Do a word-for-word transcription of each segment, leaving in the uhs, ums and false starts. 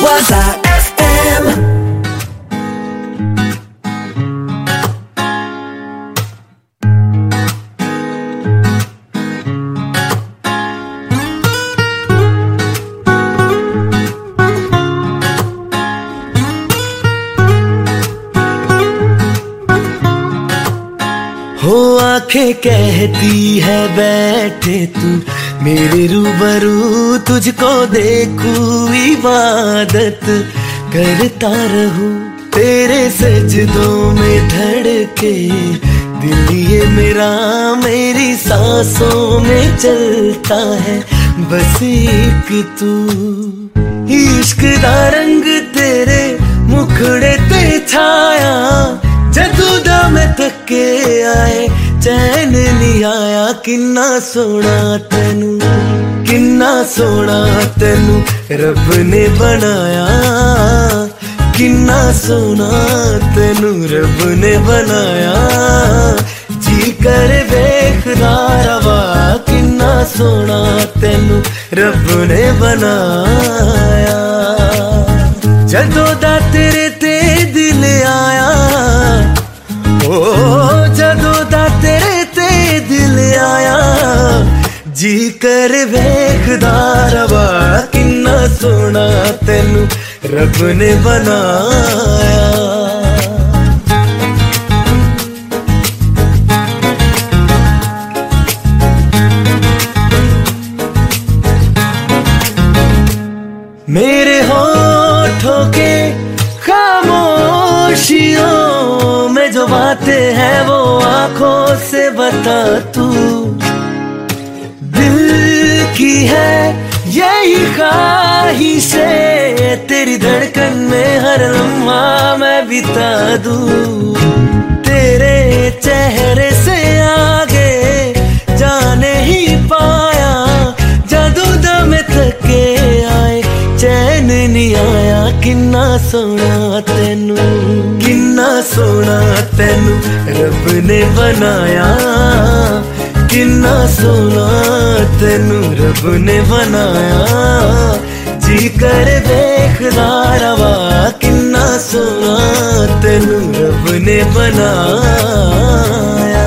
Waza F M. हो आंखें कहती है बैठे तू मेरे रूबरू, तुझको देखूं इबादत करता रहूं, तेरे सजदों में धड़के दिल ये मेरा, मेरी सांसों में चलता है बस एक तू। इश्क दा रंग तेरे मुखड़े ते छाया, जदू दा मैं थके आए चैन नहीं आया, किन्ना सोना तेनू, किन्ना सोना तेनू रब ने बनाया, किन्ना सोना तेनू रब ने बनाया, जी कर वेखदा रवा, किन्ना सोना तेनू रब ने बनाया। जदों दा तेरे ते दिल आया, ओ जदों दा तेरे ते दिल आया, जी कर वेखदा रवा, किन्ना सोना तेनू रब ने बनाया। मेरे होठों के खामोशियों में जो बातें हैं वो आंखों से बता तू, दिल की है यही ख्वाहिशें, तेरी धड़कन में हर लम्हा मैं बिता दूं, तेरे चेहरे से आगे जाने ही पाया, जादू दा मैं थके आए चैन नहीं आया, किन्ना सोना तेनू, किन्ना सोना तेनू रब ने बनाया, किन्ना सोना तेनू रब ने बनाया, जी कर वेखदा रवा, किन्ना सोना तेनू रब ने बनाया।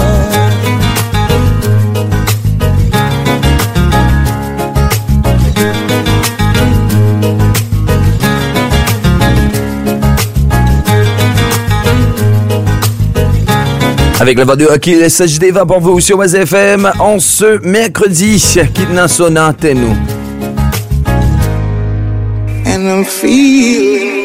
Avec la voix de Akil S H D va pour vous sur Waza F M en ce mercredi. Kidna Sona Tenu. And I'm feeling.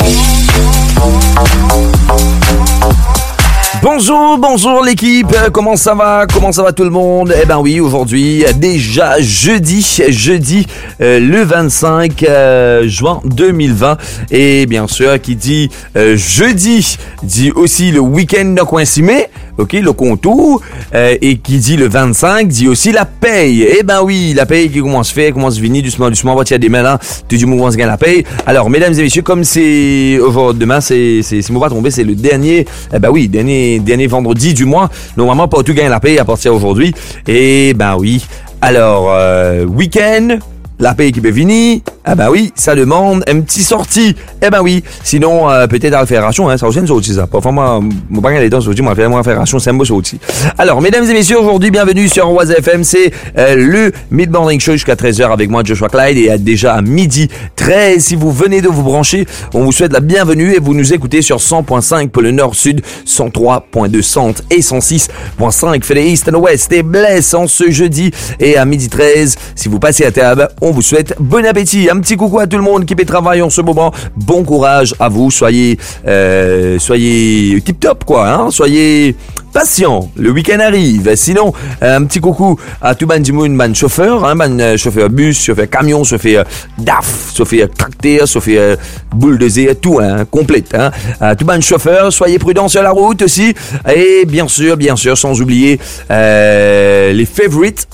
Bonjour, bonjour l'équipe, comment ça va, comment ça va tout le monde? Eh ben oui, aujourd'hui, déjà jeudi, jeudi euh, le vingt-cinq euh, juin deux mille vingt, et bien sûr, qui dit euh, jeudi, dit aussi le week-end de coïncimé, ok, le contour, euh, et qui dit le vingt-cinq, dit aussi la paye. Eh ben oui, la paye qui commence à faire, commence à venir doucement, doucement, va tirer des mains là, tout du mouvement se gagne la paye. Alors, mesdames et messieurs, comme c'est aujourd'hui, demain, c'est, c'est, c'est, va tomber, c'est le dernier, eh ben oui, dernier, dernier vendredi du mois. Normalement, pas tout gagne la paye à partir d'aujourd'hui. Et ben oui. Alors, euh, week-end, la paye qui peut venir. Ah ben oui, ça demande un petit sortie. Eh ben oui, sinon euh, peut-être à la fédération, hein, ça aussi c'est ça. Parfois moi, mon bagage les dents aujourd'hui, moi faire moi fédération, c'est un beau aussi. Alors, mesdames et messieurs, aujourd'hui, bienvenue sur Waza F M, c'est euh, le Mid Morning Show jusqu'à treize heures avec moi Joshua Clyde, et à déjà à midi treize, si vous venez de vous brancher, on vous souhaite la bienvenue et vous nous écoutez sur cent point cinq pour le nord-sud, cent trois point deux centre et cent six point cinq for the east and west, et blesse en ce jeudi, et à midi treize, si vous passez à table, on vous souhaite bon appétit. Un petit coucou à tout le monde qui peut travailler en ce moment. Bon courage à vous. Soyez, euh, soyez tip top quoi. Hein? Soyez patient. Le week-end arrive. Sinon, un petit coucou à tout ban du monde, ban chauffeur, hein, ban euh, chauffeur bus, chauffeur camion, chauffeur euh, D A F, chauffeur tracteur, chauffeur euh, bulldozer, tout, hein, complète. Hein. À tout ban chauffeur, soyez prudents sur la route aussi. Et bien sûr, bien sûr, sans oublier euh, les favorites, hein.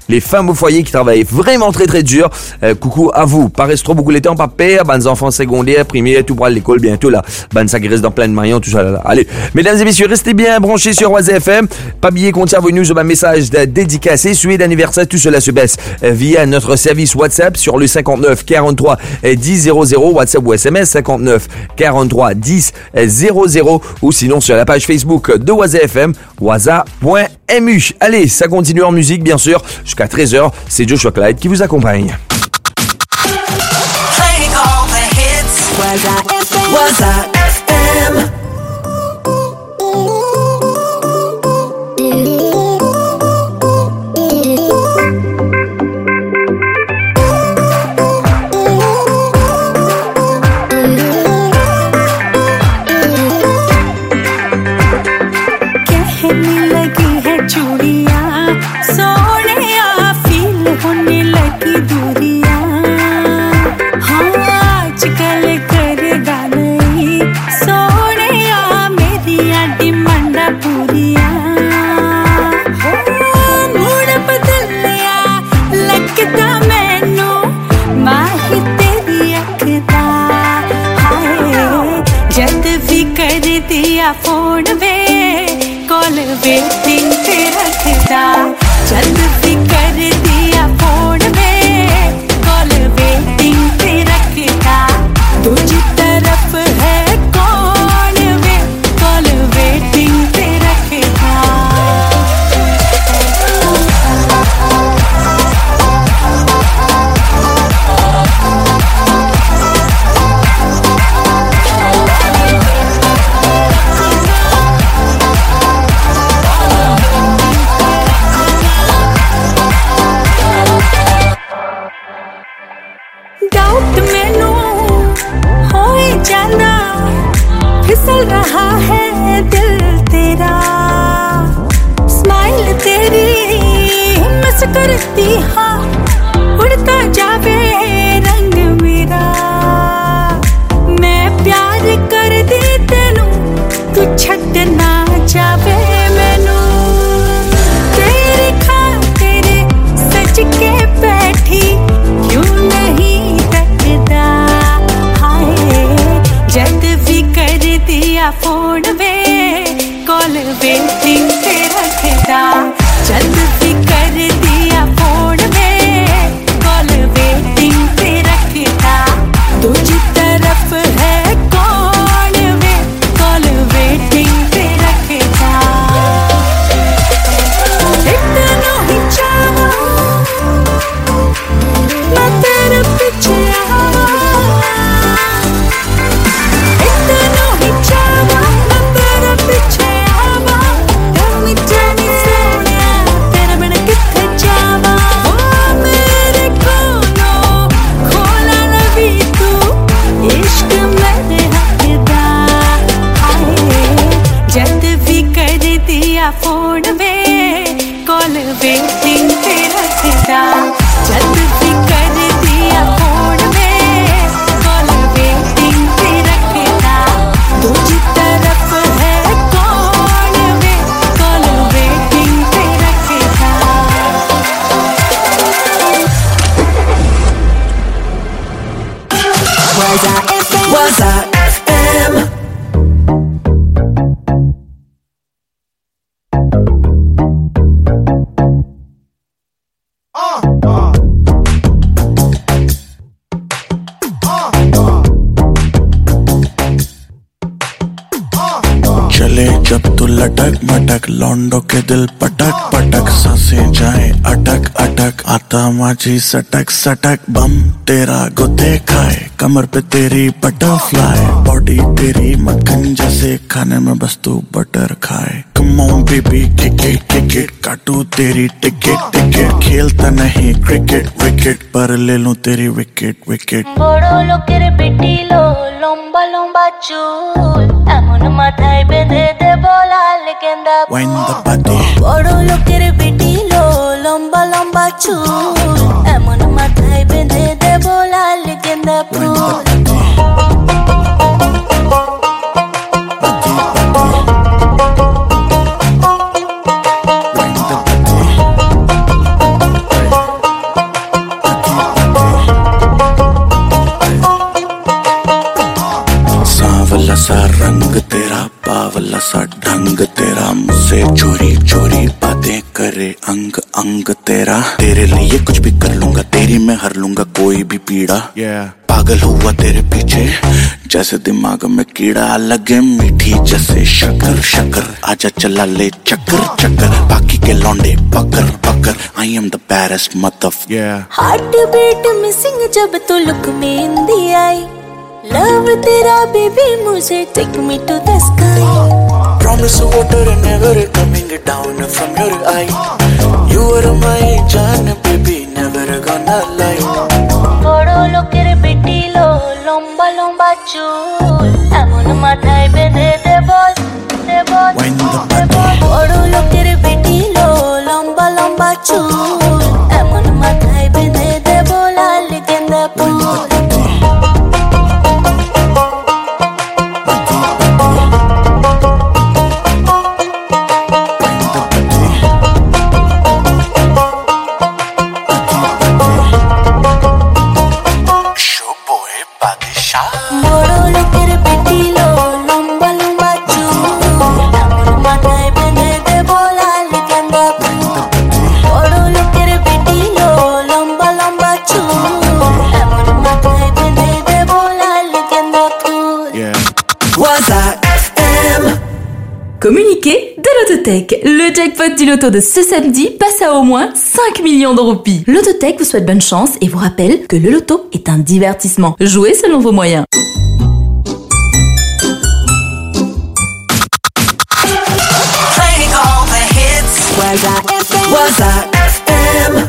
les femmes au foyer qui travaillent vraiment très très dur. Euh, coucou à vous. Pas reste trop beaucoup le temps, pas père, ben enfants secondaires, primaires, tout pour aller à l'école bientôt là. Ben ça qui reste dans plein de mariants, tout ça là, là. Allez, mesdames et messieurs, restez bien branchés sur Oise F M. Pas billet contient vos news, un message dédicacé, suivi d'anniversaire, tout cela se baisse euh, via notre service WhatsApp sur le cinquante-neuf quarante-trois dix zéro zéro, WhatsApp ou S M S cinquante-neuf quarante-trois dix zéro zéro, ou sinon sur la page Facebook de Oise F M, oisa point m u. Allez, ça continue en musique bien sûr jusqu'à treize heures. C'est Joshua Clyde qui vous accompagne. Playing all the hits. Waza F M. Waza F M. Phone वे call waiting पे रखदा जल्द भी कर दिया phone वे call waiting पे रखदा दूजी तरफ है कौन वे कॉल वेटिंग पे रखदा फिसल रहा है दिल तेरा स्माइल तेरी मिस करती हाँ उड़ता जावे रंग मेरा मैं प्यार कर दी तेनू तू छड्डना जावे मैनू तेरी खातिर सज के बैठी क्यों नहीं तकदा हाय जद भी कर दिया फोन वे कॉल वेटिंग पे रखदा जल्द भी कर दिया फोन वे कॉल वेटिंग पे रखदा दूजी तरफ है कौन वे कॉल वेटिंग पे रखदा इतना ही चाहा मैं तेरे पीछे आवा फोन वे कॉल वेटिंग पे रखदा जल्द भी कर दिया फोन वे कॉल वेटिंग पे रखदा दूजी तरफ है कौन वे कॉल वेटिंग पे रखदा Waza F M. Waza F M. जब तू लटक मटक लौंडो के दिल पटक पटक सांसें जाए अटक अटक आता माझी सटक सटक बम तेरा गुते खाए कमर पे तेरी बटरफ्लाई बॉडी तेरी मक्खन जैसे खाने में बस तू बटर खाए come on baby kick it kick it काटू तेरी टिकट टिकट खेलता नहीं क्रिकेट विकेट पर ले लूं तेरी विकेट विकेट बड़ो लोकेर पिटिलो लंबा लंबा चूल एमन माথায় বেঁধে দেব লাল গেন্দা Wind the body বড় লোকের পিটিলো লম্বা লম্বা চুল এমন মাথায় বেঁধে দেব লাল গেন্দা ফুল Wind the body सा रंग तेरा, बावला सा ढंग तेरा, मुझसे चोरी चोरी बातें करे अंग अंग तेरा। तेरे लिए कुछ भी कर लूंगा, तेरी मैं हर लूंगा कोई भी पीड़ा। yeah. पागल हुआ तेरे पीछे जैसे दिमाग में कीड़ा, लगे मीठी जैसे शक्कर शक्कर, आजा चला ले चक्कर चक्कर, बाकी के लौंडे पकड़ पकड़, आई एम द बैरेस्ट मतफ। हार्ट बीट मिसिंग जब तो लुक में हिंदी आई, लव तेरा बेबी मुझे take me to the sky. Promise water and never coming down from your eye. You are my jaan baby, never gonna lie. বড় লোকের বেটি লো, লম্বা লম্বা চুল, এমন মাথায় বেঁধে দে বল দে বল দে বল। বড় লোকের বেটি লো, লম্বা লম্বা চুল, এমন মাথায় বেঁধে দে বল লাল গেন্দা ফুল। Communiqué de l'Autotech. Le jackpot du loto de ce samedi passe à au moins cinq millions de roupies. L'Autotech vous souhaite bonne chance et vous rappelle que le loto est un divertissement. Jouez selon vos moyens. Playing all the hits. Waza F M. Waza F M.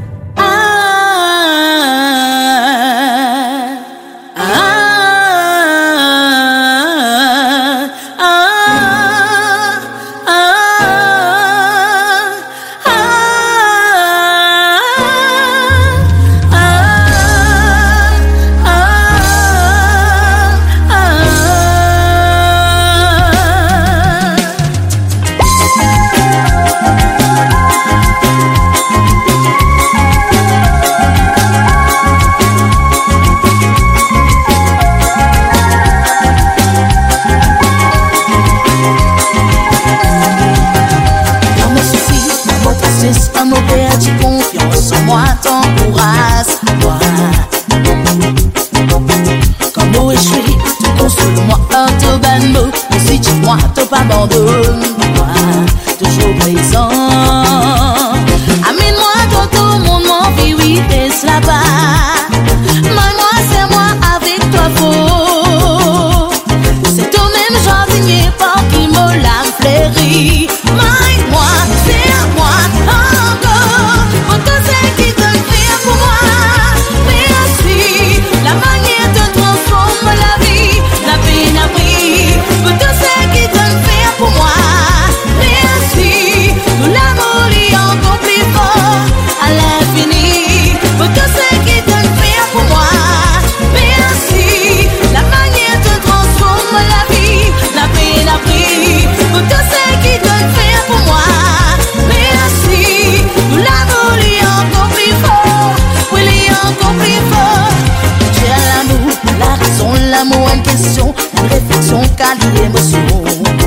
Abandonne-moi, toujours présent. Amène-moi dans ton monde, mon vie, oui, est là-bas. Moi, c'est moi, avec toi, faux. C'est toi-même, jardinier, par qui me l'a fleuri. Moi, c'est moi, encore. Pour tout ce qui te fait pour moi. Merci, la manière de transformer la vie, la peine à pris. Pour tout ce qui te fait pour moi. Merci, nous l'amour est encore plus fort à l'infini. Pour tout ce qui te fait pour moi. Merci, la manière de transformer la vie, la peine à pris. Pour tout ce qui te fait pour moi. Merci, nous l'amour est encore plus fort. Oui, il est encore plus fort. J'ai l'amour, la raison, l'amour en question, une réflexion, quelle émotion.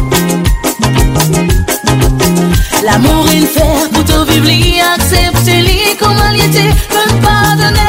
L'amour il fait pour te vivre, l'y accepter, l'y comme il était, peut pardonner.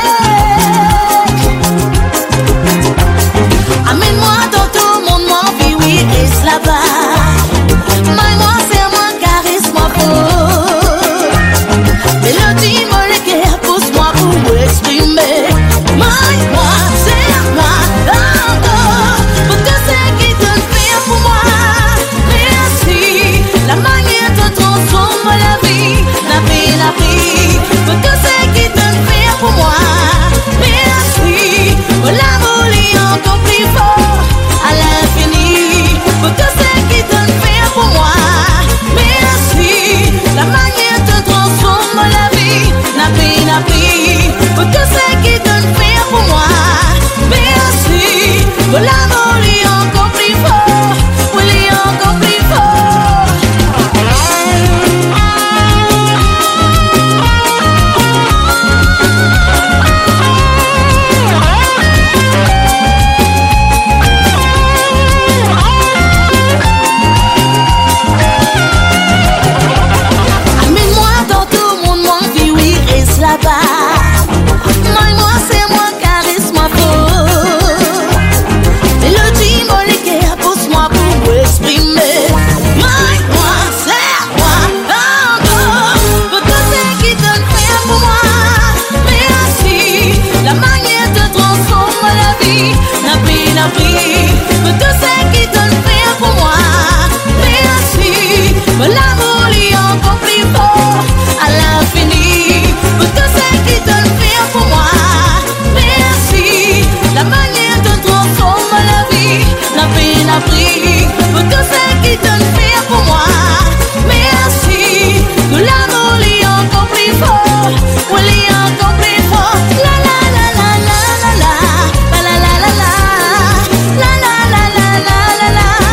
Amène-moi dans ton monde, mon vie, oui, reste là-bas. Maille-moi, serre-moi, caresse-moi fort. Mélodie, moi, les guerres, pousse-moi pour exprimer. Maille-moi, serre-moi, encore. Pour tout ce qui te fait pour moi. Merci, la manière de transformer la vie, la vie, la vie. Pour tout ce qui te fait pour moi. Merci, pour l'amour est encore plus fort à l'infini. Pour tout ce qui te fait pour moi. Merci, la manière de transformer la vie, la vie, la vie. Pour tout ce qui te fait pour moi. Merci, pour l'amour est encore plus fort. Oui, il est encore plus fort.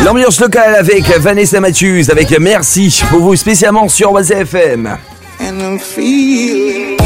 L'ambiance locale avec Vanessa Matthews, avec Merci pour vous spécialement sur Waza F M. And I'm feeling.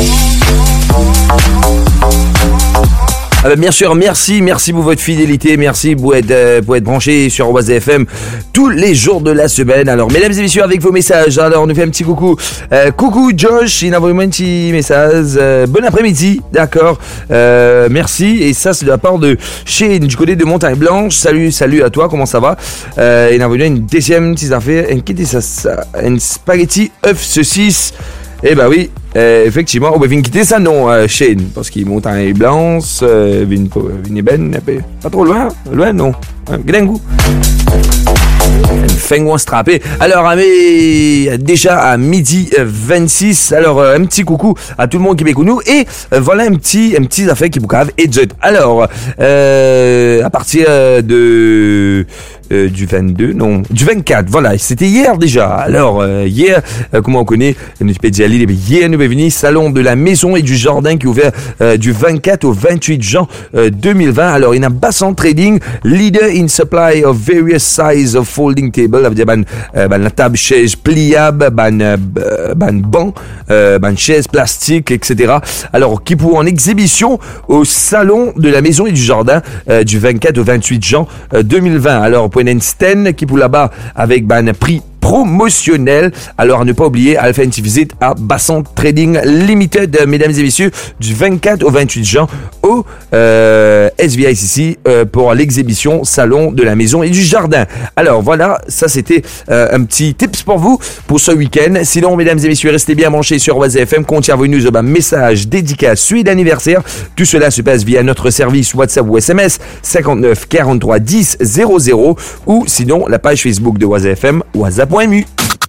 Ah bah bien sûr, merci, merci pour votre fidélité, merci pour être, euh, pour être branché sur Waza F M tous les jours de la semaine. Alors, mesdames et messieurs, avec vos messages, alors on nous fait un petit coucou. Euh, coucou Josh, il a envoyé un petit message. Euh, bon après-midi, d'accord. Euh, merci, et ça c'est de la part de Shane du côté de Montagne Blanche. Salut, salut à toi, comment ça va? euh, Il a envoyé une deuxième petite affaire, un qui ça, ça, un spaghetti œuf saucisse. Eh ben oui, euh, effectivement, on va venir quitter ça non, euh, Shane, parce qu'il monte en blanche, euh, vin ben, pas trop loin, loin non, un goût. Une fengouin strappé. Alors, à mes, déjà à midi vingt-six, alors euh, un petit coucou à tout le monde qui m'écoute nous, et euh, voilà un petit, un petit affaire qui vous cave et jet. Alors, euh, à partir de euh, du vingt-deux, non, du vingt-quatre, voilà, c'était hier déjà. Alors, euh, hier, euh, comment on connaît, nous peut dire hier, nous est venu salon de la maison et du jardin qui est ouvert euh, du vingt-quatre au vingt-huit juin euh, deux mille vingt. Alors, il y a Bassan Trading, leader in supply of various size of folding table, ça veut dire ban, euh, ban la table chaise pliable, ban, euh, ban banc, euh, ban chaise plastique, et cetera. Alors, qui pour en exhibition au salon de la maison et du jardin euh, du vingt-quatre au vingt-huit juin euh, deux mille vingt. Alors, pour une stand qui pour là-bas avec ban prix promotionnel. Alors, à ne pas oublier, à faire une petite visite à Bassan Trading Limited, mesdames et messieurs, du vingt-quatre au vingt-huit juin au euh, S V I C C euh, pour l'exhibition Salon de la Maison et du Jardin. Alors, voilà, ça c'était euh, un petit tips pour vous pour ce week-end. Sinon, mesdames et messieurs, restez bien branchés sur Waza F M. Contient vos news, ben, message, dédicace, suite d'anniversaire. Tout cela se passe via notre service WhatsApp ou S M S cinquante-neuf quarante-trois dix zéro zéro ou sinon la page Facebook de Waza F M, Waza. Playing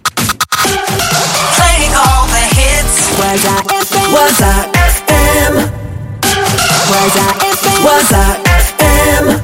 all the hits. Waza F M. Waza F M. Waza F M. Waza F M.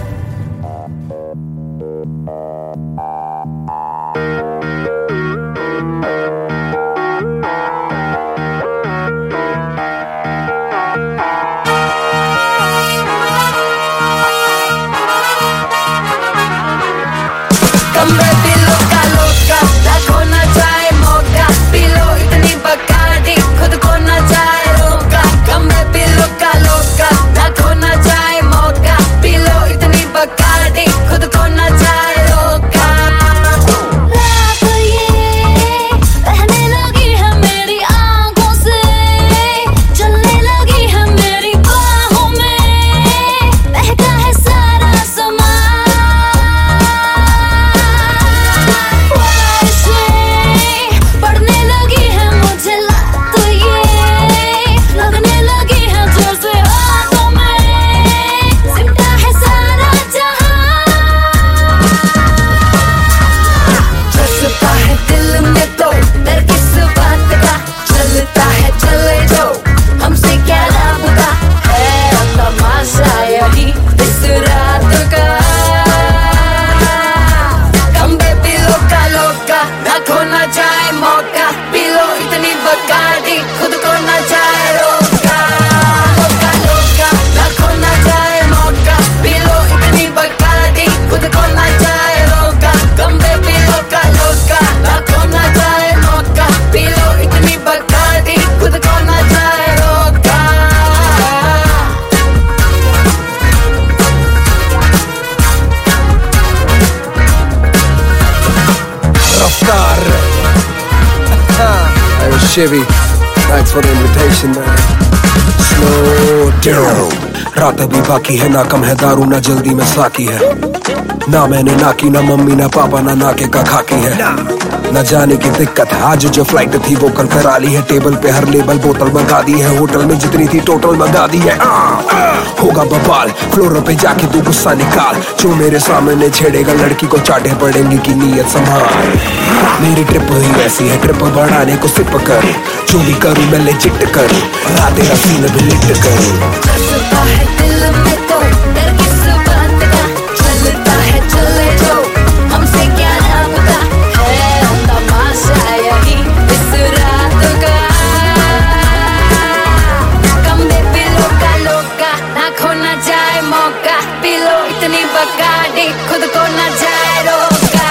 Come baby, loca, loca, la kona jaye moka, pilo itni Bacardi, khud ko na jaye roka. Come baby, loca, loca, la kona jaye moka, pilo itni Bacardi, khud ko na jaye roka. रात ये बहने लगी है मेरी आँखों से, चलने लगी है मेरी बाहों में, बहका है सारा समा। पढ़ने लगी है मुझे लत ये, लगने लगी है जैसे हाथों में, सिमटा है सारा जहां। जज्बा है दिल में तो डर किस बात का, चलता है चले जाओ हमसे क्या लापता है, तमाशा यही इस रात का। Come baby, loca, loca, ना खोना जाए मौका, पी लो इतनी Bacardi, खुद को ना जाए रोका। लोका लोका, ना खोना जाए मौका, पी लो इतनी Bacardi, खुद को ना जाए रोका। Come baby, loca, loca, ना खोना जाए मौका, पी लो इतनी Bacardi, खुद को ना जाए रोका। Raftar. Hey Chevy, thanks for the invitation, man. Slow down. रात अभी बाकी है, ना कम है दारू ना जल्दी में साकी है, ना मैंने ना की ना मम्मी ना पापा ना नाके का खाकी है, न जाने की दिक्कत है। आज जो फ्लाइट थी वो कल करा ली है, टेबल पे हर लेबल बोतल मंगा दी है, होटल में जितनी थी टोटल मंगा दी है। आ, आ, होगा बवाल फ्लोर पे जाके तू गुस्सा निकाल, जो मेरे सामने छेड़ेगा लड़की को चाटे पड़ेंगे की नीयत संभाल। मेरी ट्रिप ही वैसी है, ट्रिप बढ़ाने को सिप कर, जो भी करूँ मैं लेजिट करूँ, हाँ तेरा सीन भी लिट करूँ। जज्बा है दिल में तो डर किस बात का, चलता है चले जाओ हमसे क्या लापता है, तमाशा यही इस रात का। Come baby, लोका लोका, ना खोना जाए मौका, पी लो इतनी Bacardi, खुद को ना जाए रोका।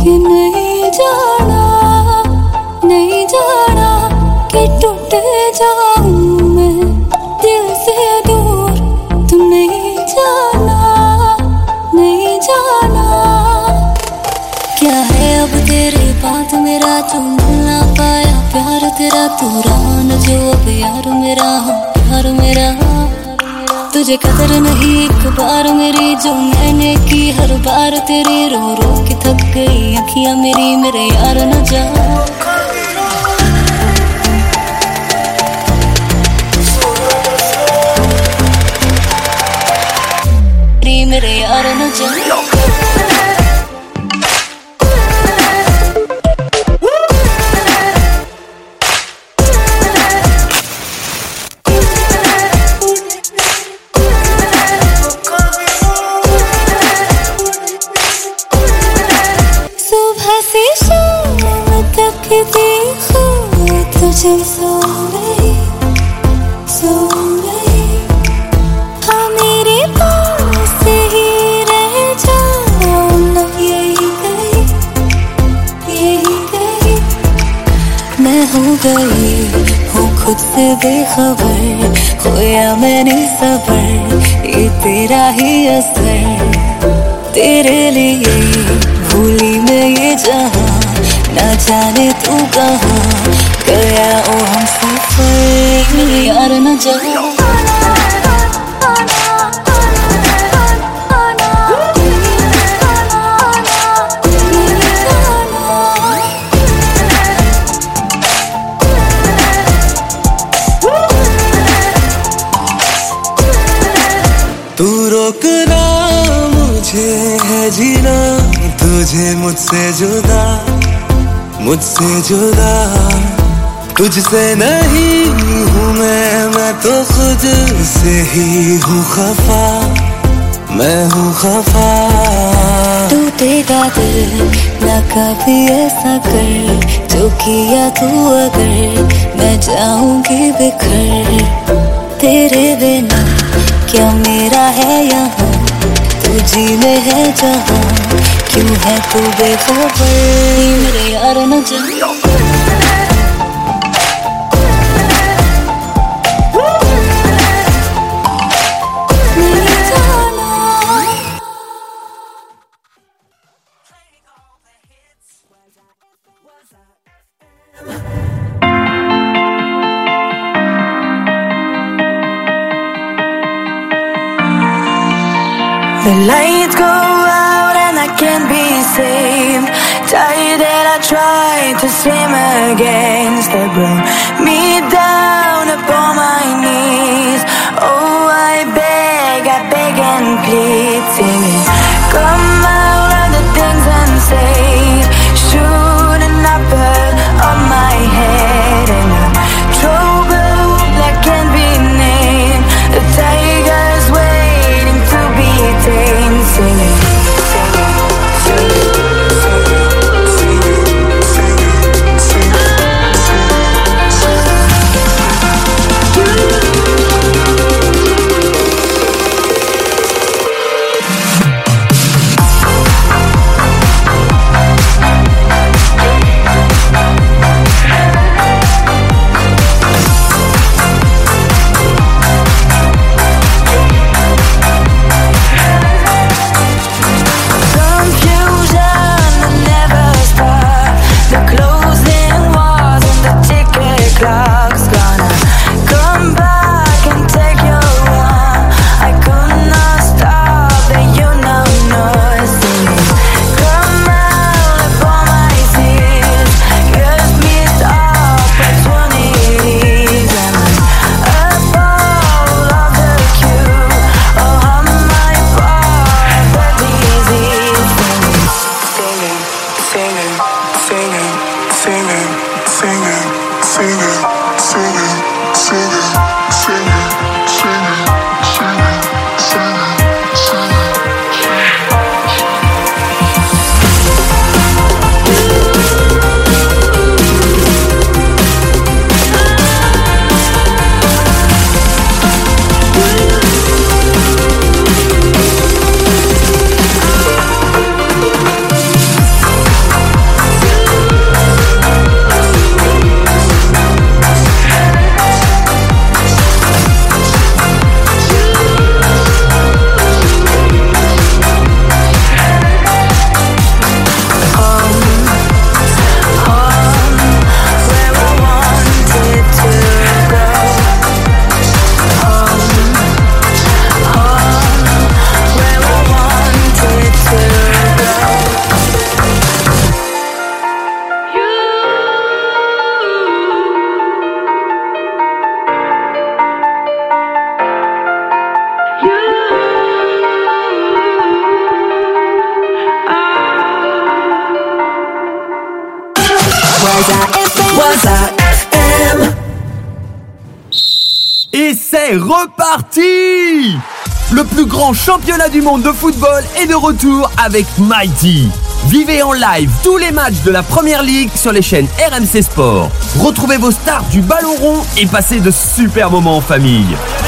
कि नहीं जाना, नहीं जाना कि टूट जाऊं मैं दिल से दूर, तू नहीं जाना, नहीं जाना। क्या है अब तेरे बात मेरा तू मिल ना पाया, प्यार तेरा तू रहा न जो अब यार मेरा, प्यार मेरा तुझे कदर नहीं एक बार मेरी जो मैंने की, हर बार तेरी रो रो के थक गई अखियां मेरी, मेरे यार न जा, मेरे यार न जा। सुबह से शाम तक देखो तुझे सो गई, सो गई, हाँ मेरे पास ही रह जाओ ना, यही गई, यही गई। मैं हो गई हूँ खुद से बेखबर, खोया मैंने सबर, ये तेरा ही असर, तेरे लिए भूली मैं ये जहां, ना जाने तू कहाँ गया ओ हम सफर, मेरे यार न जा। तू रोकना मुझे है जीना, तुझे मुझसे जुदा, मुझसे जुदा, तुझसे नहीं हूँ मैं, मैं तो खुद से ही हूँ खफा, मैं हूँ खफा। टूटेगा दिल ना कभी ऐसा कर, जो किया तू अगर, मैं जाऊंगी बिखर, तेरे बिना क्या मेरा है यहाँ, तू जीने है जहाँ, क्यों है तू बेखबर, मेरे यार न जा। The lights go out and I can't be saved. Tired that I try to swim against the bring me down upon my knees. Oh, I beg, I beg and plead, singing, come out of the things unsaid. Shooting up on my head and I'm trouble that can't be named. The tiger's waiting to be tamed, singing, Waza F M. Et c'est reparti! Le plus grand championnat du monde de football est de retour avec Mighty. Vivez en live tous les matchs de la Première Ligue sur les chaînes R M C Sport. Retrouvez vos stars du ballon rond et passez de super moments en famille.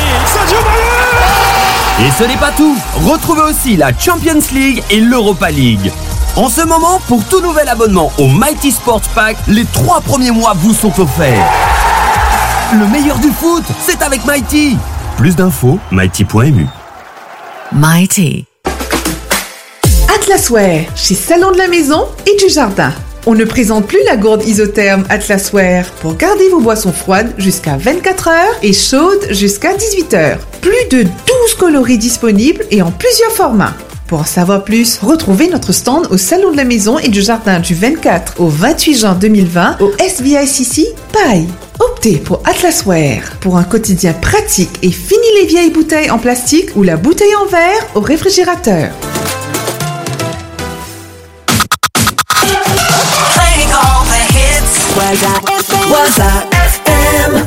Et ce n'est pas tout. Retrouvez aussi la Champions League et l'Europa League. En ce moment, pour tout nouvel abonnement au Mighty Sports Pack, les trois premiers mois vous sont offerts. Le meilleur du foot, c'est avec Mighty. Plus d'infos, mighty point m u. Mighty. Atlaswear, chez Salon de la Maison et du Jardin. On ne présente plus la gourde isotherme Atlaswear pour garder vos boissons froides jusqu'à vingt-quatre heures et chaudes jusqu'à dix-huit heures. Plus de douze coloris disponibles et en plusieurs formats. Pour en savoir plus, retrouvez notre stand au Salon de la Maison et du Jardin du vingt-quatre au vingt-huit juin deux mille vingt au S B I C C Paille. Optez pour Atlaswear pour un quotidien pratique et fini les vieilles bouteilles en plastique ou la bouteille en verre au réfrigérateur. Playing all the hits. Waza F M. Waza F M.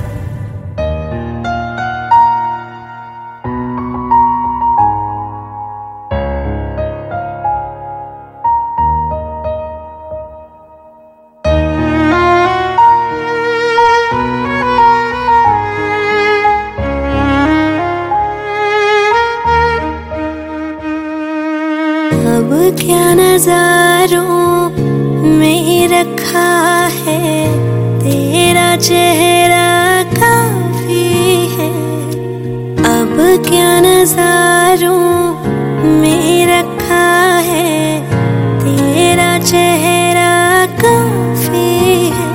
अब क्या नजारों में रखा है तेरा चेहरा काफी है। अब क्या नजारों में रखा है तेरा चेहरा काफी है।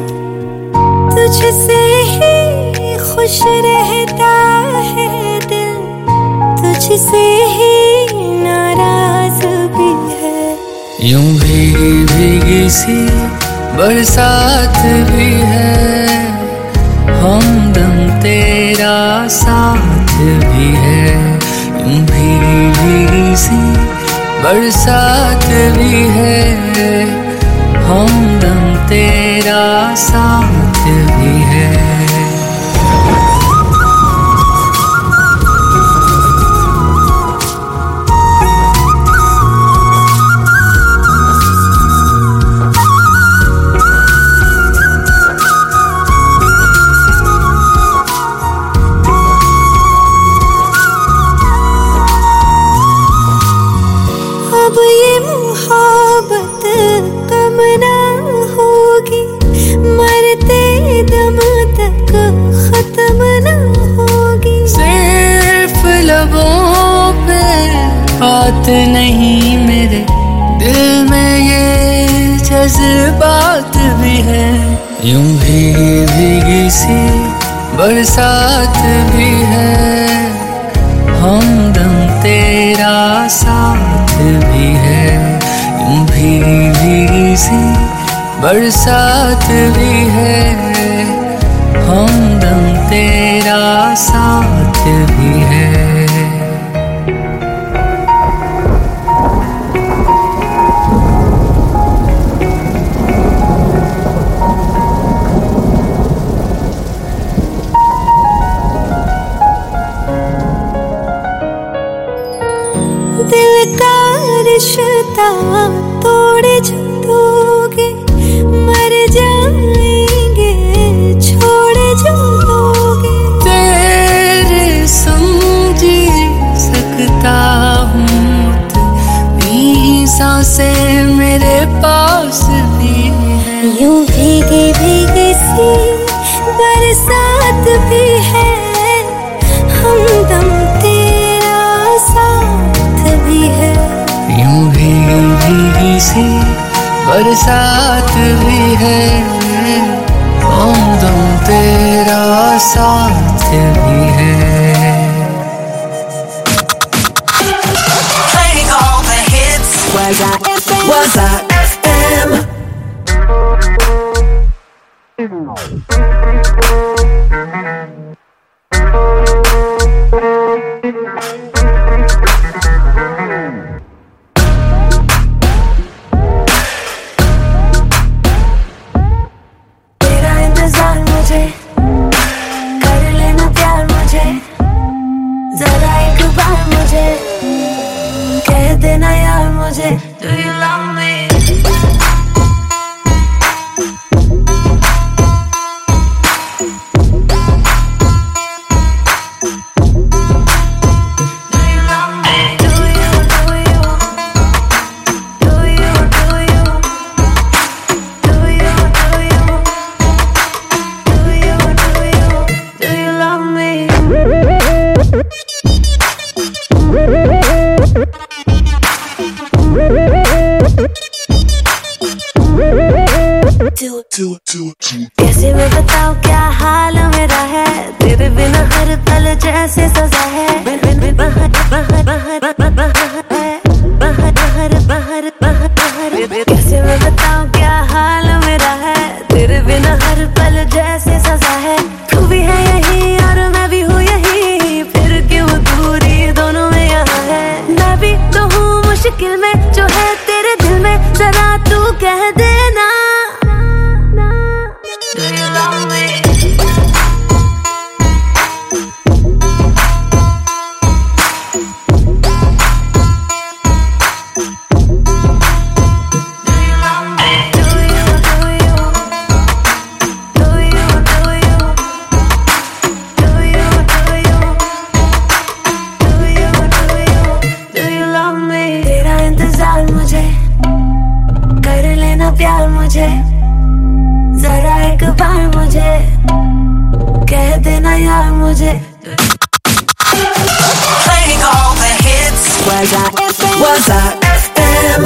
तुझसे ही खुश रहता है दिल, तुझसे ही नाराज भी है। यूं भीगी भीगी सी बरसात भी है, हमदम तेरा साथ भी है। यूं भीगी भीगी सी बरसात भी है, हमदम तेरा साथ भी है। अब ये मोहब्बत कम ना होगी, मरते दम तक खत्म ना होगी। सिर्फ लबों पे बात नहीं, मेरे दिल में ये जज्बात भी है। यूं भीगी भीगी सी बरसात भी है, हमदम तेरा साथ भी है। यूं भीगी भीगी सी बरसात भी है, हमदम तेरा साथ भी है। दिल का रिश्ता तोड़ दोगे, मर जाएंगे छोड़ दोगे। तेरे समझी सकता हूँ, तेरी सांसें मेरे पास भी है। यूं भीगी भीगी सी बरसात भी है, हमदम तेरा साथ भी है। यूं भीगी भीगी सी बरसात भी है, हमदम तेरा साथ भी है। Playing all the hits. Waza F M. Waza F M. कैसे मैं बताऊं क्या हाल मेरा है, तेरे बिना हर पल जैसे सजा है। बाहर बाहर बाहर बाहर बाहर बाहर, कैसे मैं बताऊं क्या हाल मेरा है, तेरे बिना हर पल जैसे सजा है। तू भी है यही और मैं भी हूँ यही, फिर क्यों दूरी दोनों में यहाँ है। मैं भी तो हूँ मुश्किल में जो है तेरे दिल में, जरा तू कह देना। Do you love me? प्यार मुझे जरा एक बार मुझे कह देना यार मुझे। Playing all the hits. Waza F M, Waza F M.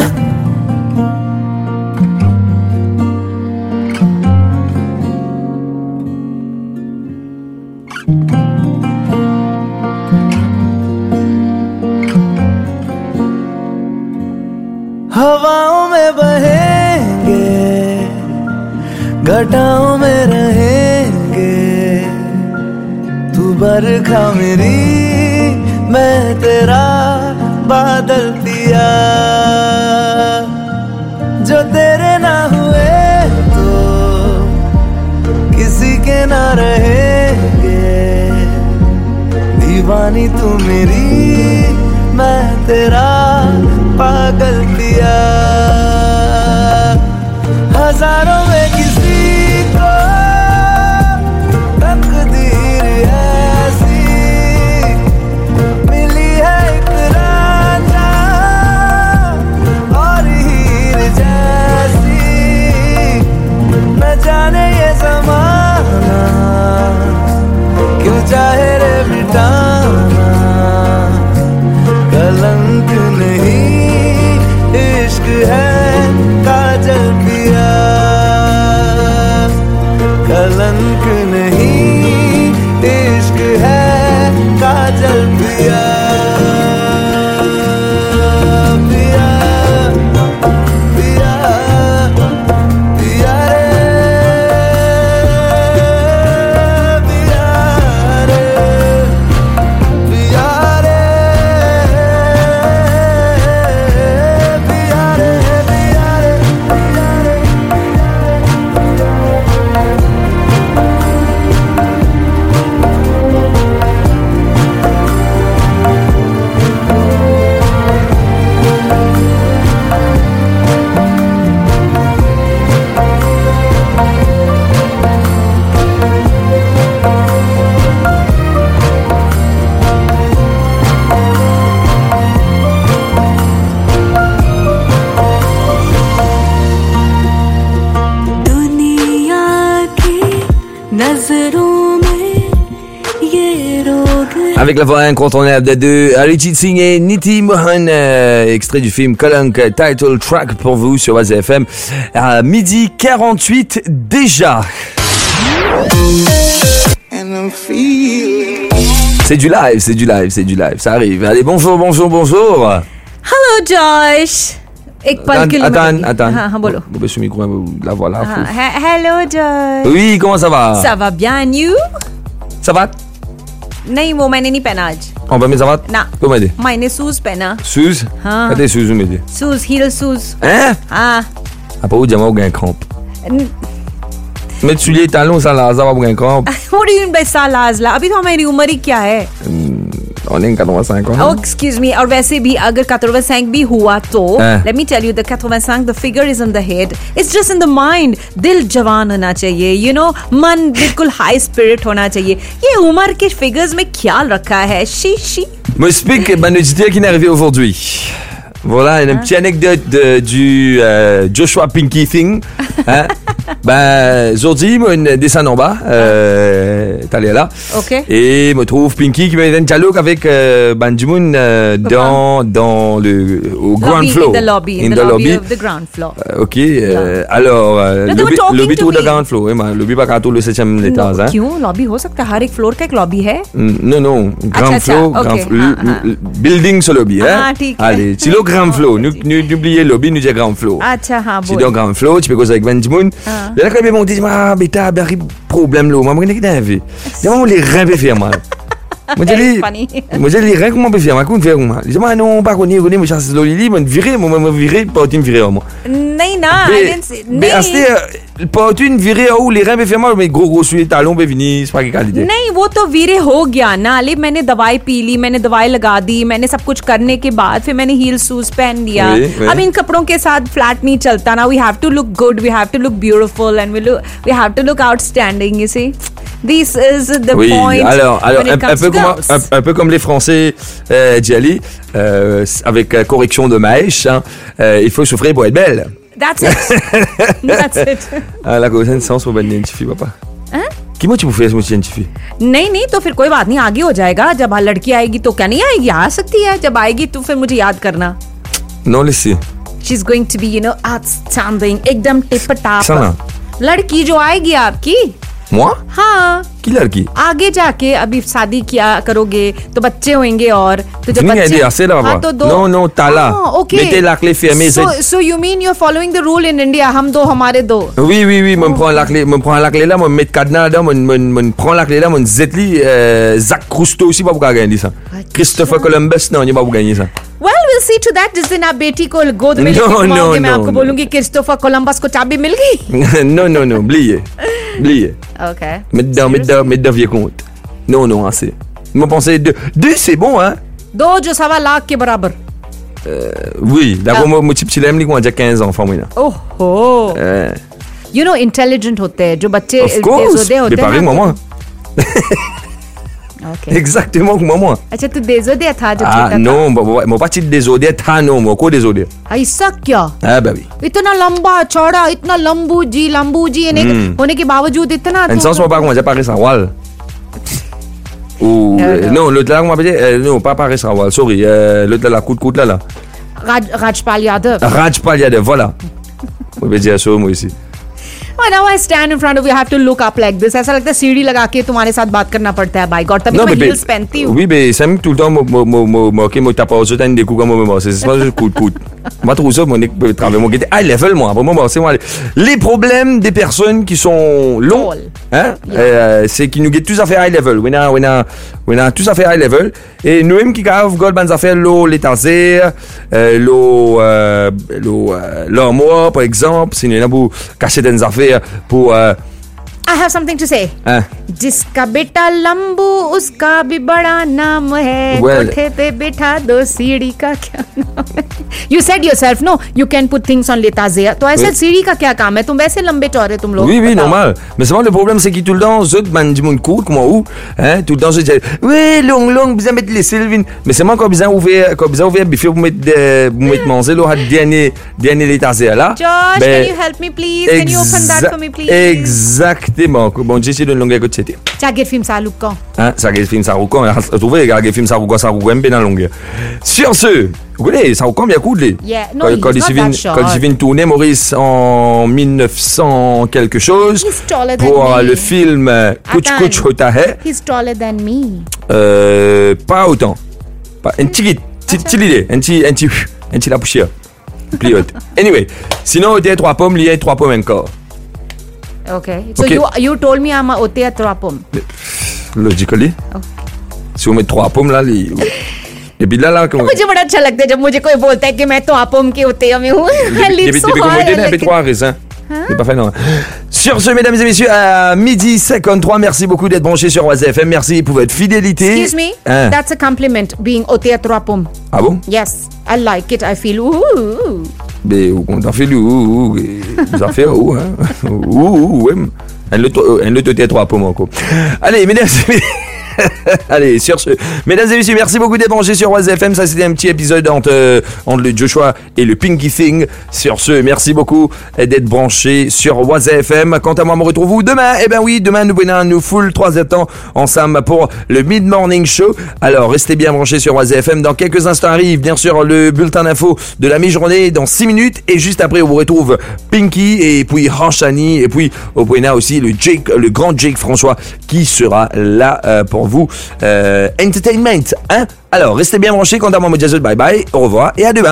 हवाओं में बहेंगे, घटाओं में रहेंगे, तू बरखा मेरी मैं तेरा बादल पिया। जो तेरे ना हुए तो किसी के ना रहेंगे, दीवानी तू मेरी मैं तेरा पागल पिया। हजारों में किसी को तकदीर ऐसी मिली है, एक राजा और हीर जैसी। न जाने ये ज़माना क्यों चाहे रे मिटाना, कलंक नहीं इश्क है काजल पिया। कलंक नहीं इश्क है काजल पिया। पिया पिया पिया रे पिया रे पिया रे Avec la voix incontournable de deux, Arijit Singh et Niti Mohan, euh, extrait du film Kalank, title track pour vous sur Waza F M, à midi quarante-huit déjà. C'est du live, c'est du live, c'est du live, ça arrive. Allez, bonjour, bonjour, bonjour. Hello Josh. एक पल के लिए attends, attends. हाँ हाँ बोलो. Bon, ce micro, la voilà. हाँ, he- hello Josh. Oui, comment ça va? Ça va bien, you? Ça va? नहीं वो मैंने नहीं पहना आज. On va mettre ça va? ना. Comment dire? मैंने शूज पहना. Shoes? हाँ. Cadê shoes, me dit? Shoes, heel shoes. Hein? हाँ. Après, où diamant ou gain crampe? Mettre souliers talons, ça là, ça va ou gain crampe? What do you mean by सालाज़ला? अभी तो हमारी उम्र ही क्या है? On est quatre-vingt-cinq ans. Oh, excuse me. और वैसे भी अगर quatre-vingt-cinq भी हुआ तो हाँ. let me tell you the quatre-vingt-cinq the figure is in the head. It's just in the mind. दिल जवान होना चाहिए. You know, मन बिल्कुल high spirit होना चाहिए. ये उम्र के figures में ख्याल रखा है. Chi chi. Me explique ben, une idée qui n'est arrivée aujourd'hui. Voilà, une Hein? petite anecdote de, du euh, Joshua Pinky Thing. Hein? Ben, Zordi, moi, descend en bas, euh, t'allais là. Ok. Et me trouve Pinky qui me fait un dialogue avec euh, Banjimoun euh, dans, dans le, au ground Lobby, floor. in the lobby, in, In the, the lobby, lobby. of the ground floor. Euh, ok, euh, alors, euh, No, they were lobby, talking lobby to tour de me. ground floor, oui, mais lobby pas quand tout le septième étage, No, hein. क्यों lobby हो सकता है हर एक floor का एक lobby है Non, non, ground अच्छा, floor, ok, grand हाँ, floor, हाँ. le- le- building sur lobby, hein. Ah, ठीक है. Allez, si le ground floor, nous, nous, n'oubliez lobby, nous disons ground floor. अच्छा हाँ Si बोल dans ground floor, tu peux causer avec Banjimoun. Ah. Là, quand ils m'ont dit, ah, bêta, ben, problème, là, moi, je suis dans vie. Moi, les reins peuvent faire mal. Moi, je dis, funny. moi, je dis, les reins, comment on peut faire mal? Comment on peut faire mal? Je dis, ah, non, pas qu'on y est, moi, je suis Loli, moi, virer, moi, moi, virer, pas une virer, moi. नहीं ना I Mais, didn't say mais, नहीं c'était, pas une virer, où les reins peuvent faire mal, mais gros, gros, sur les talons, peuvent venir, c'est pas quelle qualité. नहीं वो तो वीरे हो गया ना अली मैंने दवाई पी ली मैंने दवाई लगा दी मैंने सब कुछ करने के बाद फिर मैंने हील शूज पहन लिया वही, वही। अब इन कपड़ों के साथ फ्लैट नहीं चलता ना we have to look good we have to look beautiful and we we have to look outstanding you see this is the Oui, point alors, alors un, un peu comme, un, un peu comme les Français, euh, Djali, euh, avec euh, correction de Maïch, hein, euh, il faut souffrir pour être belle. That's it. That's it. Ah, la connaissance au बनने चाहिए पापा. Hein? Qui moi tu peux faire मुझे चाहिए? नहीं नहीं तो फिर कोई बात नहीं आगे हो जाएगा जब हाँ लड़की आएगी तो क्या नहीं आएगी आ सकती है जब आएगी तो फिर मुझे याद करना Non, laissez. She's going to be you know outstanding एकदम टिप Ça, टाप là. लड़की जो आएगी आपकी Moi? हाँ Qui लड़की? आगे जाके अभी शादी किया करोगे तो बच्चे होंगे और तो जब Fini बच्चे à dire, c'est là, हाँ, तो दो Non, non, t'as là. हाँ, okay. Mettez la clé fermée. so, c'est- so you mean you're following the rule in India हम दो हमारे दो Oui, oui, oui, moi, me prends la clé, me prends la clé là, moi, me mettre cadenas là-dedans, moi, me, me prends la clé là, moi, zetli, euh, Zach Cousteau aussi, pas pour gagner ça. Christopher Columbus, non, il pas pour gagner ça. well we'll see to that जिस दिन आप बेटी को गोद में No, लेके no, घुमाओगे मैं no, आपको no. बोलूंगी क्रिस्टोफर कोलंबस को चाबी मिल गई non, non, non, oubliez. Oubliez. okay Mettre dans, mettre dans, mettre dans vieux compte. Non, non, assez. Moi, pensez deux. Deux, c'est bon, hein? दो जो सवा लाख के बराबर Euh, oui, d'accord, moi, mon petit l'aime, moi, j'ai quinze enfants, moi, là. ओहो Euh, you know intelligent होते हैं जो बच्चे of course. देजोदे Mais होते हैं pareil, ना, moi, moi. Okay. Exactement comme moi. अच्छा तू देजोदे था जब Ah, छोटा था non, moi, moi, pas titre désolé, t'as non, moi, quoi désolé? ऐसा क्या Ah, bah oui. इतना लंबा चौड़ा इतना लंबू जी लंबू जी होने के- Hmm. होने के बावजूद इतना Un तू- sens, moi, pas comment j'ai parlé ça, Wal. Ou, euh, non, l'autre là, on m'appelait, euh, non, pas Paris Rawal, sorry, euh, l'autre là, la coup de coude là, là. Raj Rajpal Yadav Raj Paliadev, voilà. Moi, je vais dire ça, moi, ici. Now I stand in front of you, I have to look up like this. ऐसा लगता है सीढ़ी लगा के तुम्हारे साथ बात करना पड़ता है भाई गॉड तभी मैं mais- heels पहनती हूँ oui, mais c'est même tout le temps, moi, moi, moi, moi, moi, ok, moi, t'as pas osé t'as des coups comme moi, moi, c'est c'est pas juste coup de coude. Moi, trouve ça, mon équipe travail, moi, qui était high level, moi, pour moi, c'est moi, les- les problèmes des personnes qui sont longs, hein, euh, c'est qu'ils nous guettent tous à faire high level. On a, on a, on a tous à faire high level. Et nous, même qui gavent, gold, ben, affaires, l'eau, les taser, euh, l'eau, euh, l'eau, euh, l'armoire, par exemple, si nous, pour cacher des affaires, pour, euh, I have something to say. hein. जिसका बेटा लंबू उसका भी बड़ा नाम है Well- कोठे पे बैठा दो सीढ़ी का क्या नाम है You said yourself no you can put things on l'étagère तो ऐसे Oui. सीढ़ी का क्या काम है तुम वैसे लंबे चौड़े तुम लोग Oui, oui, बताओ। normal. Mais seulement le problème, c'est qu'ils tout le temps, eux, ben, du monde court, comme où, hein, tout le temps, je dis, oui, long, long, besoin mettre les Sylvines. Mais c'est moi qui besoin ouvert, qui besoin ouvert, pour mettre, de- pour mettre manger, là, dernier, dernier l'étagère là. Josh Ben, can you help me please can you open that exa- for me please Exactement. Bon, j'ai essayé de longueur que c'était. Jagged film Saluk quand Hein, ça regarde film Saroukan, on a trouvé, regarde film Saroukan, Saroukan, bien dans longueur. Sur ce, vous connaissez, Saroukan bien cool, les. Yeah, no, Quand, he's quand not il that vient- short. quand il vient tourner, Maurice, en mille neuf cents quelque chose, He's taller than pour euh, me. le film euh, Kuch Attends. Kuch Hota Hai, He's taller than me euh, pas autant. Pas, un petit guide, petit petit idée, un petit, un petit, un petit la poussière. Plus haute. Anyway, sinon, il y a trois pommes, il y a trois pommes encore. Okay so Okay. you you told me I'm a ote atrapum Logically. Si on met trois pommes là, les. Et puis là, là, comment. मुझे बड़ा अच्छा लगता है जब मुझे कोई बोलता है कि मैं तो आपोम के होते में हूँ I live so hard, I like it. trois raisins. C'est pas fait, non. Sur ce, mesdames et messieurs, à midi cinquante-trois, merci beaucoup d'être branchés sur Oise F M. Merci pour votre fidélité. Excuse me, Hein. that's a compliment, being ote atrapum. Ah bon? Yes, I like it, I feel ooh. Mais on t'en fait le ou, vous en faites où, hein? Ouh, ouh, ouais. Un autre, un autre trois pommes encore. Allez, mesdames et messieurs. Allez, sur ce, mesdames et messieurs, merci beaucoup d'être branchés sur Oise F M. Ça, c'était un petit épisode entre, euh, entre le Joshua et le Pinky Thing. Sur ce, merci beaucoup d'être branchés sur Oise F M. Quant à moi, me retrouve-vous demain. Eh ben oui, demain, nous venons nous full trois heures de temps ensemble pour le Mid Morning Show. Alors, restez bien branchés sur Oise F M. Dans quelques instants arrive, bien sûr, le bulletin d'info de la mi-journée dans six minutes. Et juste après, on vous retrouve Pinky et puis Ranchani. Et puis, au Buena aussi, le Jake, le grand Jake François qui sera là euh, pour vous. Euh, entertainment, hein? Alors, restez bien branchés. Quant à moi, Mojazol, bye bye, au revoir et à demain.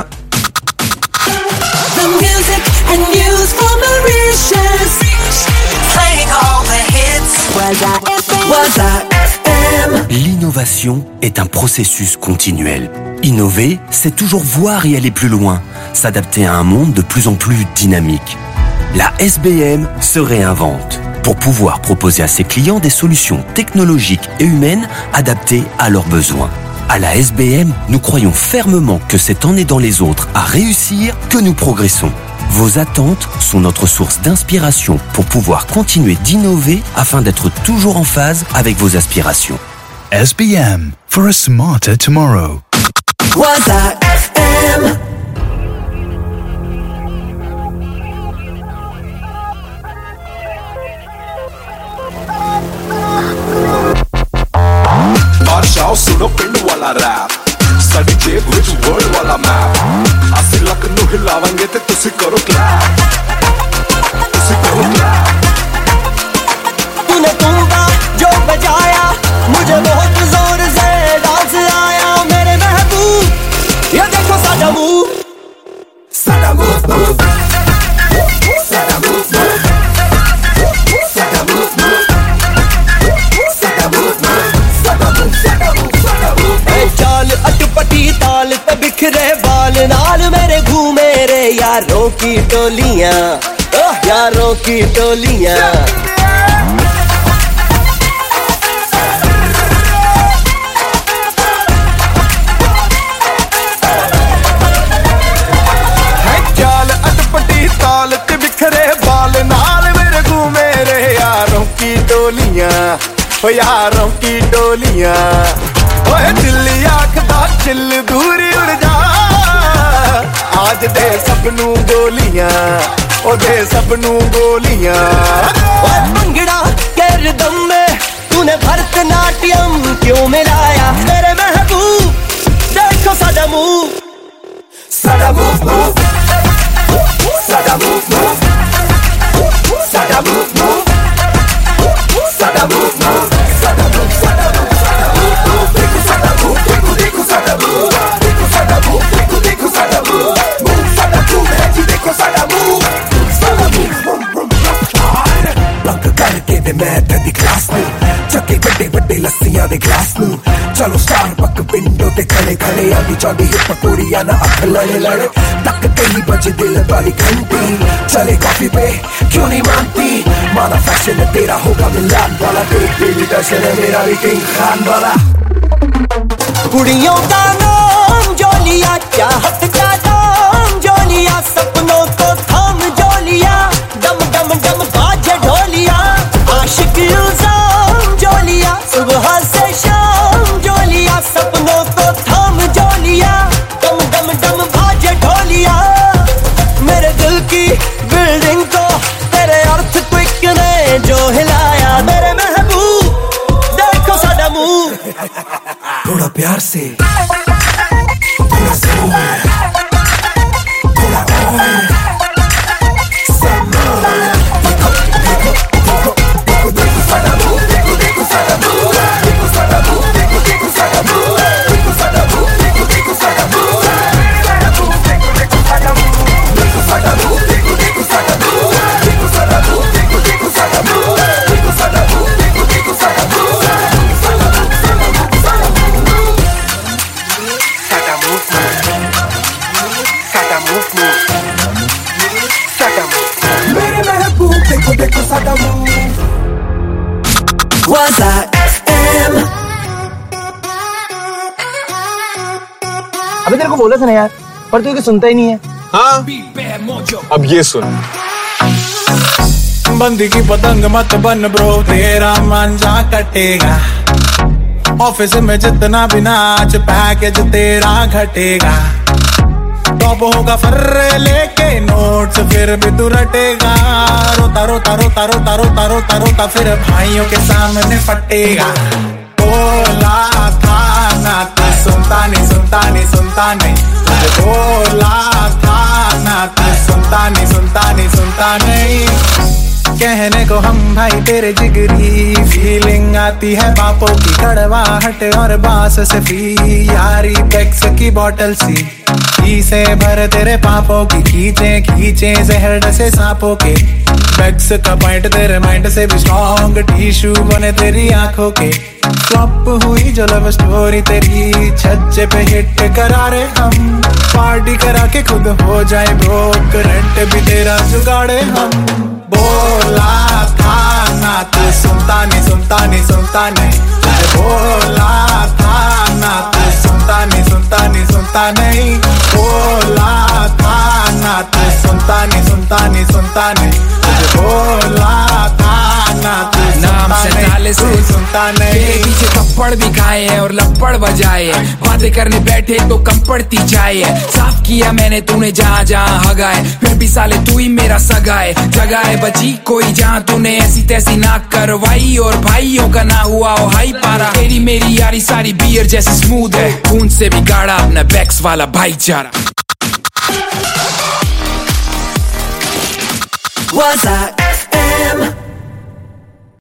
The music and news from Mauritius. Playing all the hits. Waza F M. L'innovation est un processus continuel. Innover, c'est toujours voir et aller plus loin, s'adapter à un monde de plus en plus dynamique. La S B M se réinvente pour pouvoir proposer à ses clients des solutions technologiques et humaines adaptées à leurs besoins. À la S B M, nous croyons fermement que c'est en aidant les autres à réussir que nous progressons. Vos attentes sont notre source d'inspiration pour pouvoir continuer d'innover afin d'être toujours en phase avec vos aspirations. S B M, for a smarter tomorrow. Waza F M. बादशाह सुनो पिंड वाला rap साडी जेब विच world वाला map असि लक नु हिलावांगे ते तुसी करो क्लैप तुसी करो क्लैप तूने तुंबा जो बजाया मुझे बहुत जोर से डांस आया मेरे महबूब ये देखो साडा मूव साडा मूव मूव साडा मूव मूव साडा मूव मूव साडा मूव मूव चाल अटपटी ताल पे बिखरे बाल नाल मेरे घूमे रे यारों की टोलियां यारों की टोलियां चाल अटपटी ताल पे बिखरे बाल नाल मेरे घूमे रे यारों की टोलियां ओ यारों की टोलियां ओए दिल आखदा चिल दूरी उड़ जा आज दे सबनू गोलियां ओ दे सबनू गोलियां ओए भंगड़ा के रिदम में तूने भरतनाट्यम क्यों मिलाया मेरे महबूब देखो साडा मूव साडा मूव मूव साडा मूव मूव साडा मूव मूव साडा मूव मूव साडा मूव साडा मूव साडा मूव देखो देखो साडा मूव देखो साडा मूव देखो देखो साडा मूव मूव साडा मूव है जी देखो साडा मूव साडा मूव बंक करके दे मैं तेरी क्लास में चक्के बड़े बड़े लस्सियां दे ग्लास में चलो स्टार पक विंडो ते खड़े खड़े आंदी चौंदी हिप पूरियां ना अख लड़े लड़े तक तेरी बजे दिल वाली घंटी चले कॉफी पे क्यों नहीं मानती माना फैशन तेरा होगा मिलान वाला देख तेरी दर्शन है मेरा रिटिंग खान वाला कुड़ियों का नाम जो लिया चाहत का नाम जो लिया सपनों को थाम जो लिया डम डम डम बाजे ढोलिया आशिक इल्जाम जो लिया सुबह से शाम जो लिया सपनों को थाम जो लिया डम डम डम बाजे ढोलिया मेरे दिल की बिल्डिंग को तेरे अर्थक्वेक ने जो हिलाया मेरे महबूब देखो साडा मूव थोड़ा प्यार से थोड़ा जोर थोड़ा और देखो देखो देखो देखो देखो साडा मूव देखो देखो साडा मूव देखो साडा मूव देखो देखो साडा मूव देखो साडा मूव देखो देखो साडा मूव साडा मूव देखो देखो साडा मूव देखो साडा मूव देखो देखो साडा मूव देखो साडा मूव देखो देखो साडा मूव देखो साडा मूव देखो देखो साडा मूव देखो देखो साडा मूव Waza F M। अबे तेरे को बोला था ना यार, पर तू सुनता ही नहीं है। हाँ अब ये सुन। बंदी की पतंग मत बन ब्रो, तेरा मांझा कटेगा। ऑफिस में जितना भी नाच पैकेज तेरा घटेगा टॉप होगा फर्रे लेके नोट्स फिर भी तू रटेगा रोता रोता रोता रोता रोता रोता रोता फिर भाइयों के सामने फटेगा बोला था ना तू सुनता नहीं सुनता नहीं सुनता नहीं तुझे बोला था ना तू सुनता नहीं सुनता नहीं सुनता नहीं कहने को हम भाई तेरे जिगरी फीलिंग आती है बापों की कड़वाहट और बांस से फ्री यारी पेक्स की बोतल सी से भर तेरे पापों की खींचे खींचे जहर से सांपों के बैक्स का पॉइंट तेरे माइंड से भी स्ट्रॉन्ग टिश्यू बने तेरी आंखों के फ्लॉप हुई जो लव स्टोरी तेरी छज्जे पे हिट करा रहे हम पार्टी करा के खुद हो जाए ब्रोक रेंट भी तेरा जुगाड़े हम बोला था ना तू सुनता नहीं सुनता नहीं सुनता नहीं तुझे बोला था ना तू सुनता नहीं सुनता नहीं सुनता नहीं बोला था ना तू सुनता नहीं सुनता नहीं सुनता नहीं तुझे बोला था ना तू नाम से ताले से सुनता नहीं तेरे पीछे थप्पड़ भी खाए हैं और लपड़ बजाए हैं बातें करने बैठे तो कम पड़ती जाए है साफ किया मैंने तूने जहाँ जहाँ हगाए फिर भी साले तू ही मेरा सगाए जगाए बची कोई जहाँ तूने ऐसी तैसी ना करवाई और भाइयों का ना हुआ ओ हाई पारा तेरी मेरी यारी सारी बियर जैसी स्मूथ है खून से भी गाढ़ा अपना बैक्स वाला भाईचारा Was I